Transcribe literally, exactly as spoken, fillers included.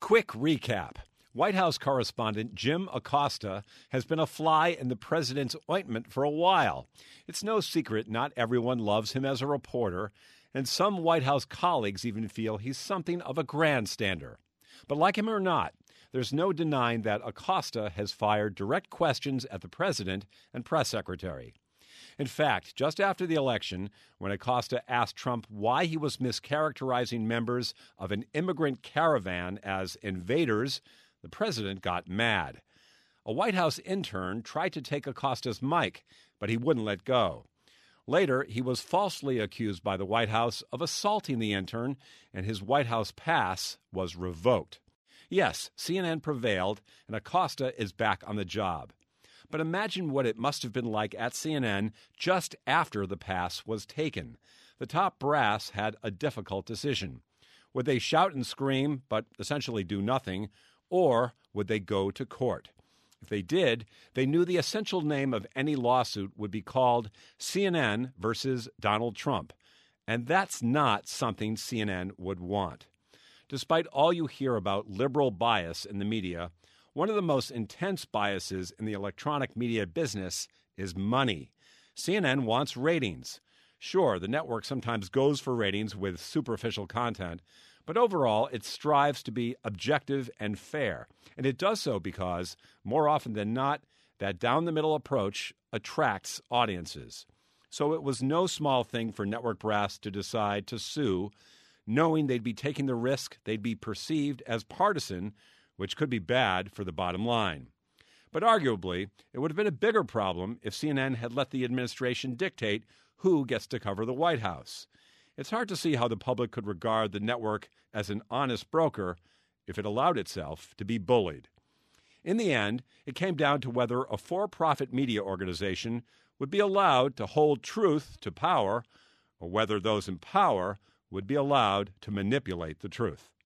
Quick recap. White House correspondent Jim Acosta has been a fly in the president's ointment for a while. It's no secret not everyone loves him as a reporter, and some White House colleagues even feel he's something of a grandstander. But like him or not, there's no denying that Acosta has fired direct questions at the president and press secretary. In fact, just after the election, when Acosta asked Trump why he was mischaracterizing members of an immigrant caravan as invaders, the president got mad. A White House intern tried to take Acosta's mic, but he wouldn't let go. Later, he was falsely accused by the White House of assaulting the intern, and his White House pass was revoked. Yes, C N N prevailed, and Acosta is back on the job. But imagine what it must have been like at C N N just after the pass was taken. The top brass had a difficult decision. Would they shout and scream, but essentially do nothing, or would they go to court? If they did, they knew the essential name of any lawsuit would be called C N N versus Donald Trump. And that's not something C N N would want. Despite all you hear about liberal bias in the media, one of the most intense biases in the electronic media business is money. C N N wants ratings. Sure, the network sometimes goes for ratings with superficial content, but overall it strives to be objective and fair. And it does so because, more often than not, that down-the-middle approach attracts audiences. So it was no small thing for network brass to decide to sue, knowing they'd be taking the risk they'd be perceived as partisan, which could be bad for the bottom line. But arguably, it would have been a bigger problem if C N N had let the administration dictate who gets to cover the White House. It's hard to see how the public could regard the network as an honest broker if it allowed itself to be bullied. In the end, it came down to whether a for-profit media organization would be allowed to hold truth to power, or whether those in power would be allowed to manipulate the truth.